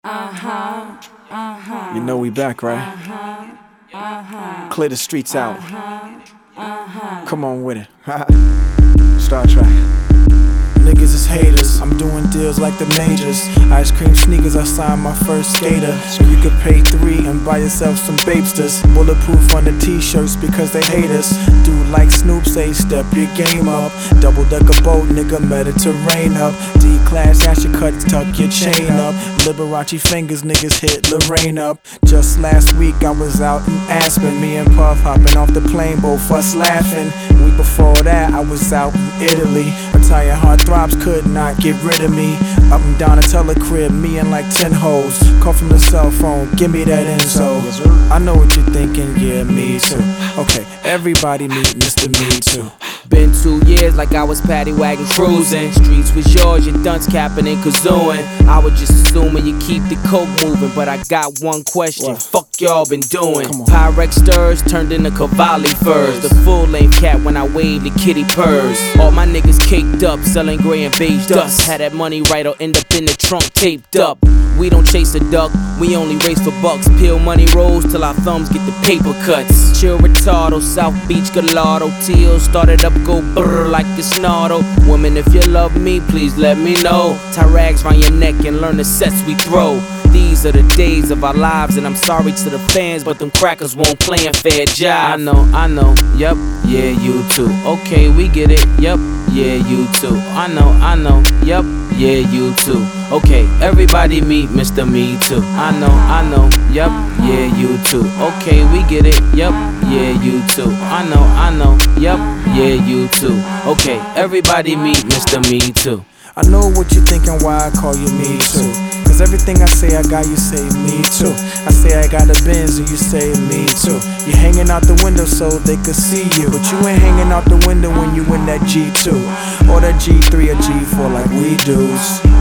You know we back, right? Clear the streets out. Come on with it. Star Trek. Niggas is haters, I'm doing deals like the majors. Ice cream sneakers, I signed my first skater. So you could pay $3 and buy yourself some Babesters. Bulletproof on the t-shirts because they hate us. Dude like Snoop say, step your game up. Double-decker boat, nigga, Mediterranean up. D-class, ash your cuts, tuck your chain up. Liberace fingers, niggas hit Lorraine up. Just last week I was out in Aspen. Me and Puff hopping off the plane, both us laughing. Week before that I was out in Italy. Italian heartthrobs could not get rid of me. Up and down a telecrib, me and like 10 hoes. Call from the cell phone, give me that info. I know what you're thinking, yeah, me too. Okay, everybody meet Mr. Me Too. Been 2 years like I was paddy wagon cruising. Streets was yours, your dunce capping and kazooing. I was just assuming you keep the coke moving, but I got one question. What? Fuck y'all been doing? Pyrex stirs turned into Cavalli furs. The full length cat when I wave the kitty purrs. All my niggas caked up, selling gray and beige dust. Had that money right or end up in the trunk taped up. We don't chase a duck, we only race for bucks. Peel money rolls till our thumbs get the paper cuts. Chill retardo, South Beach Gallardo. Teal started up, go brrr like a snarl. Woman, if you love me, please let me know. Tie rags round your neck and learn the sets we throw. These are the days of our lives, and I'm sorry to the fans, but them crackers won't play a fair job. I know, yup, yeah, you too. Okay, we get it, yup, yeah, you too. I know, yup, yeah, you too. Okay, everybody meet Mr. Me Too. I know, yup, yeah, you too. Okay, we get it, yup, yeah, you too. I know, yup, yeah, you too. Okay, everybody meet Mr. Me Too. I know what you're thinking, why I call you Me Too. Cause everything I say I got, you say me too. I say I got a Benz and you say me too. You hanging out the window so they could see you, but you ain't hanging out the window when you in that G2 or that G3 or G4 like we do.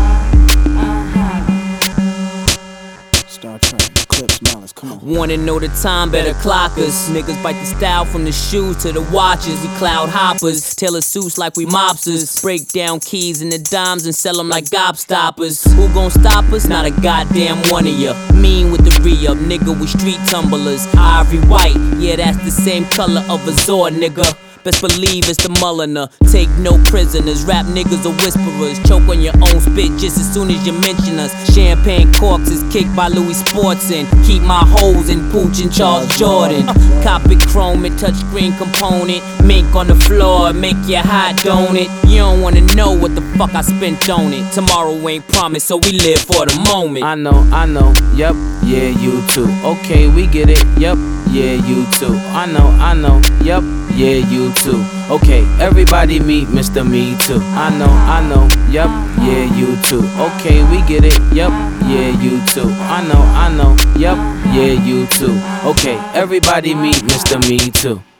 Star Trek, Clips, Malice, come on. Wanna know the time, better clock us. Niggas bite the style from the shoes to the watches. We cloud hoppers, tailor suits like we mobsters. Break down keys and the dimes and sell them like gobstoppers. Who gon' stop us? Not a goddamn one of ya. Mean with the re-up, nigga, we street tumblers. Ivory white, yeah, that's the same color of a Zord, nigga. Best believe it's the Mulliner. Take no prisoners, rap niggas are whisperers. Choke on your own spit just as soon as you mention us. Champagne corks is kicked by Louis Sportson. Keep my hoes in Pooch and Charles Jordan. Copy chrome and touchscreen component. Mink on the floor, make you hot, don't it? You don't wanna know what the fuck I spent on it. Tomorrow ain't promised, so we live for the moment. I know, yup, yeah, you too. Okay, we get it, yup, yeah, you too. I know, yup, yeah, you too. Okay, everybody meet Mr. Me Too. I know, yup, yeah, you too. Okay, we get it, yup, yeah, you too. I know, yup, yeah, you too. Okay, everybody meet Mr. Me Too.